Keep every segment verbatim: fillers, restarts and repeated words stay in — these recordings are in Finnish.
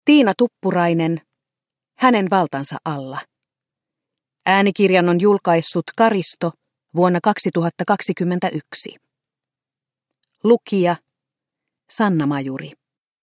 Tiina Tuppurainen, hänen valtansa alla. Äänikirjan on julkaissut Karisto vuonna kaksituhattakaksikymmentäyksi. Lukija Sanna Majuri.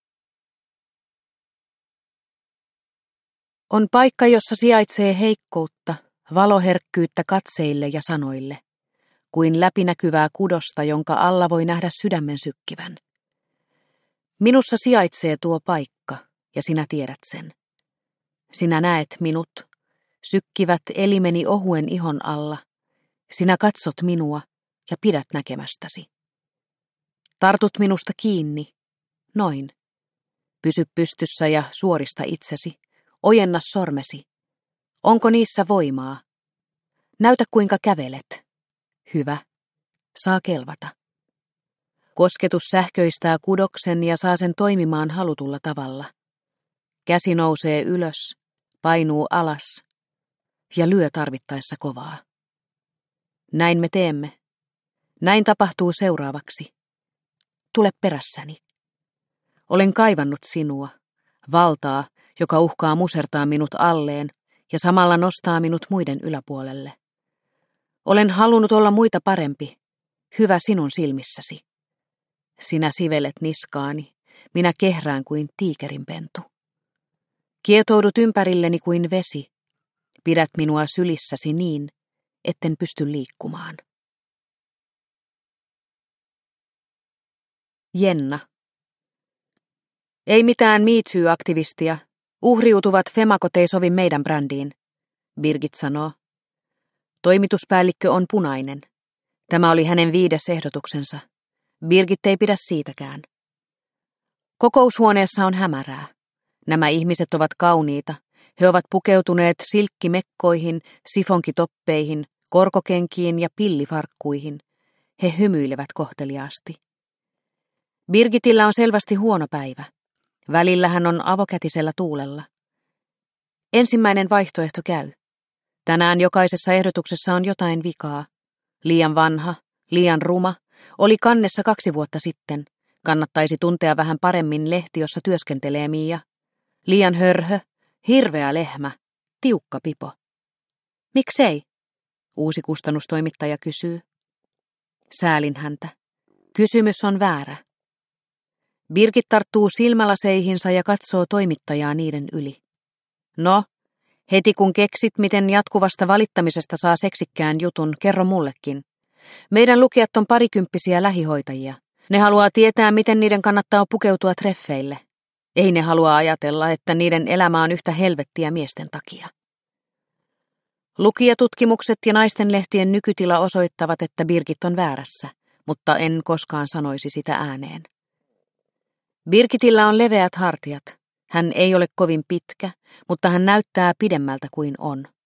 On paikka, jossa sijaitsee heikkoutta, valoherkkyyttä katseille ja sanoille, kuin läpinäkyvää kudosta, jonka alla voi nähdä sydämen sykkivän. Minussa sijaitsee tuo paikka, ja sinä tiedät sen. Sinä näet minut, sykkivät elimeni ohuen ihon alla. Sinä katsot minua ja pidät näkemästäsi. Tartut minusta kiinni, noin. Pysy pystyssä ja suorista itsesi. Ojenna sormesi. Onko niissä voimaa? Näytä kuinka kävelet. Hyvä. Saa kelvata. Kosketus sähköistää kudoksen ja saa sen toimimaan halutulla tavalla. Käsi nousee ylös, painuu alas ja lyö tarvittaessa kovaa. Näin me teemme. Näin tapahtuu seuraavaksi. Tule perässäni. Olen kaivannut sinua, valtaa, joka uhkaa musertaa minut alleen ja samalla nostaa minut muiden yläpuolelle. Olen halunnut olla muita parempi, hyvä sinun silmissäsi. Sinä sivelet niskaani, minä kehrään kuin tiikerinpentu. Kietoudut ympärilleni kuin vesi, pidät minua sylissäsi niin, etten pysty liikkumaan. Jenna. Ei mitään Me Too-aktivistia. Uhriutuvat femakot ei sovi meidän brändiin, Birgit sanoo. Toimituspäällikkö on punainen. Tämä oli hänen viides ehdotuksensa. Birgit ei pidä siitäkään. Kokoushuoneessa on hämärää. Nämä ihmiset ovat kauniita. He ovat pukeutuneet silkkimekkoihin, sifonkitoppeihin, korkokenkiin ja pillifarkkuihin. He hymyilevät kohteliaasti. Birgitillä on selvästi huono päivä. Välillä hän on avokätisellä tuulella. Ensimmäinen vaihtoehto käy. Tänään jokaisessa ehdotuksessa on jotain vikaa. Liian vanha, liian ruma, oli kannessa kaksi vuotta sitten. Kannattaisi tuntea vähän paremmin lehti, jossa työskentelee Mia. Liian hörhö, hirveä lehmä, tiukka pipo. Miksei? Uusi kustannustoimittaja kysyy. Säälin häntä. Kysymys on väärä. Birgit tarttuu silmälaseihinsa ja katsoo toimittajaa niiden yli. No, heti kun keksit, miten jatkuvasta valittamisesta saa seksikkään jutun, kerro mullekin. Meidän lukijat on parikymppisiä lähihoitajia. Ne haluaa tietää, miten niiden kannattaa pukeutua treffeille. Ei ne halua ajatella, että niiden elämä on yhtä helvettiä miesten takia. Lukijatutkimukset ja naistenlehtien nykytila osoittavat, että Birgit on väärässä, mutta en koskaan sanoisi sitä ääneen. Birgitillä on leveät hartiat. Hän ei ole kovin pitkä, mutta hän näyttää pidemmältä kuin on.